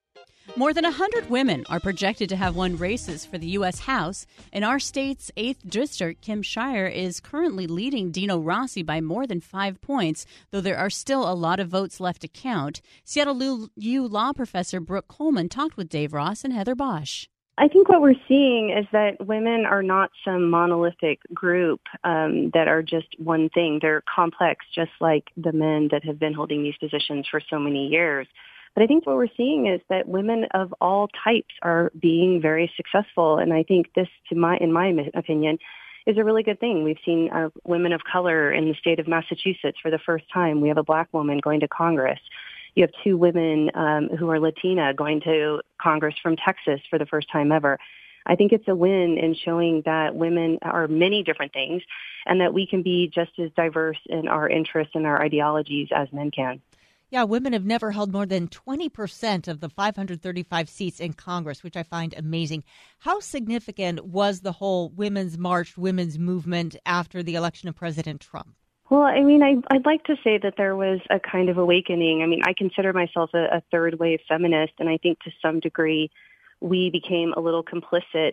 More than 100 women are projected to have won races for the U.S. House. In our state's 8th District, Kim Shire is currently leading Dino Rossi by more than 5 points, though there are still a lot of votes left to count. Seattle U law professor Brooke Coleman talked with Dave Ross and Heather Bosch. I think what we're seeing is that women are not some monolithic group that are just one thing. They're complex, just like the men that have been holding these positions for so many years. But I think what we're seeing is that women of all types are being very successful. And I think this, in my opinion, is a really good thing. We've seen women of color in the state of Massachusetts for the first time. We have a Black woman going to Congress. You have 2 women who are Latina going to Congress from Texas for the first time ever. I think it's a win in showing that women are many different things and that we can be just as diverse in our interests and our ideologies as men can. Yeah, women have never held more than 20% of the 535 seats in Congress, which I find amazing. How significant was the whole Women's March, women's movement after the election of President Trump? Well, I mean, I'd like to say that there was a kind of awakening. I mean, I consider myself a third wave feminist, and I think to some degree we became a little complicit,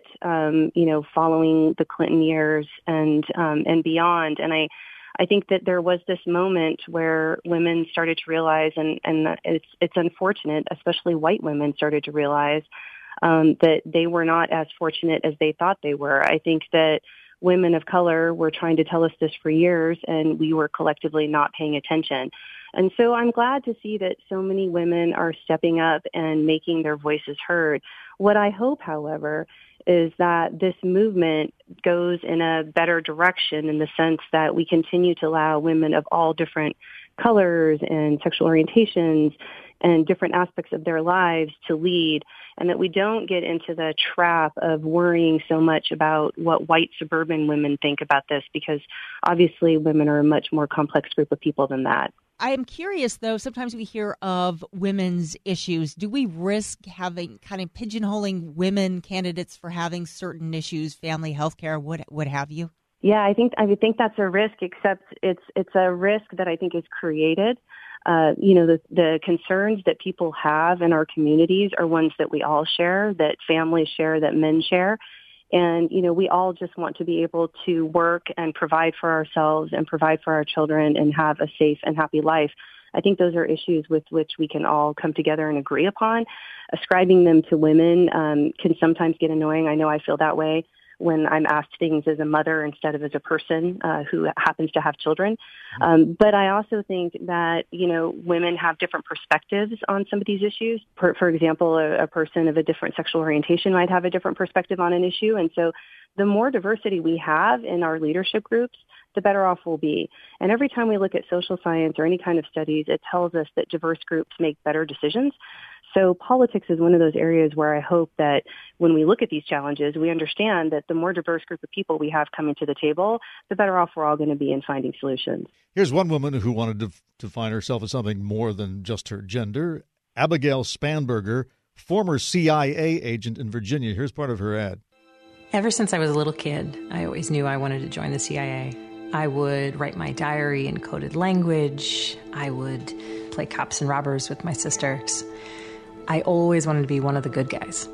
following the Clinton years and beyond. And I think that there was this moment where women started to realize, and it's unfortunate, especially white women started to realize that they were not as fortunate as they thought they were. I think that women of color were trying to tell us this for years, and we were collectively not paying attention. And so I'm glad to see that so many women are stepping up and making their voices heard. What I hope, however, is that this movement goes in a better direction in the sense that we continue to allow women of all different colors and sexual orientations and different aspects of their lives to lead, and that we don't get into the trap of worrying so much about what white suburban women think about this, because obviously women are a much more complex group of people than that. I am curious, though, sometimes we hear of women's issues. Do we risk having kind of pigeonholing women candidates for having certain issues, family, health care, what have you? Yeah, I think that's a risk, except it's a risk that I think is created. The concerns that people have in our communities are ones that we all share, that families share, that men share. And, we all just want to be able to work and provide for ourselves and provide for our children and have a safe and happy life. I think those are issues with which we can all come together and agree upon. Ascribing them to women can sometimes get annoying. I know I feel that way when I'm asked things as a mother instead of as a person who happens to have children. But I also think that, women have different perspectives on some of these issues. For example, a person of a different sexual orientation might have a different perspective on an issue. And so the more diversity we have in our leadership groups, the better off we'll be. And every time we look at social science or any kind of studies, it tells us that diverse groups make better decisions. So politics is one of those areas where I hope that when we look at these challenges, we understand that the more diverse group of people we have coming to the table, the better off we're all going to be in finding solutions. Here's one woman who wanted to find herself as something more than just her gender. Abigail Spanberger, former CIA agent in Virginia. Here's part of her ad. Ever since I was a little kid, I always knew I wanted to join the CIA. I would write my diary in coded language. I would play cops and robbers with my sisters. I always wanted to be one of the good guys.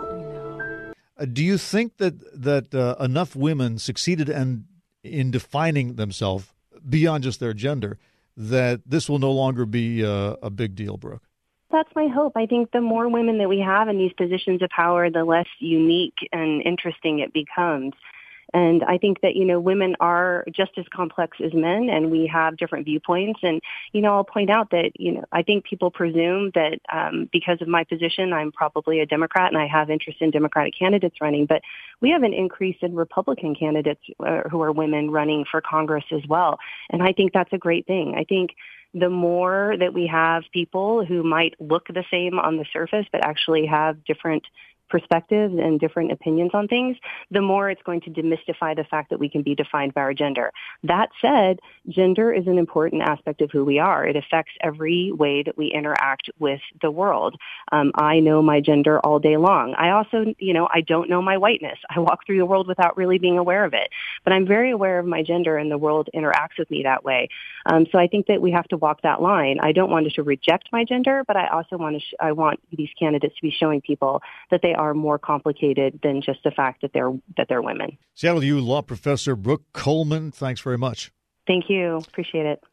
Do you think that enough women succeeded in defining themselves beyond just their gender, that this will no longer be a big deal, Brooke? That's my hope. I think the more women that we have in these positions of power, the less unique and interesting it becomes. And I think that, women are just as complex as men, and we have different viewpoints. And, I'll point out that, I think people presume that because of my position, I'm probably a Democrat and I have interest in Democratic candidates running. But we have an increase in Republican candidates who are women running for Congress as well. And I think that's a great thing. I think the more that we have people who might look the same on the surface but actually have different perspectives and different opinions on things, the more it's going to demystify the fact that we can be defined by our gender. That said, gender is an important aspect of who we are. It affects every way that we interact with the world. I know my gender all day long. I also, I don't know my whiteness. I walk through the world without really being aware of it. But I'm very aware of my gender, and the world interacts with me that way. So I think that we have to walk that line. I don't want to reject my gender, but I also I want these candidates to be showing people that they are more complicated than just the fact that they're women. Seattle U law professor Brooke Coleman, thanks very much. Thank you. Appreciate it.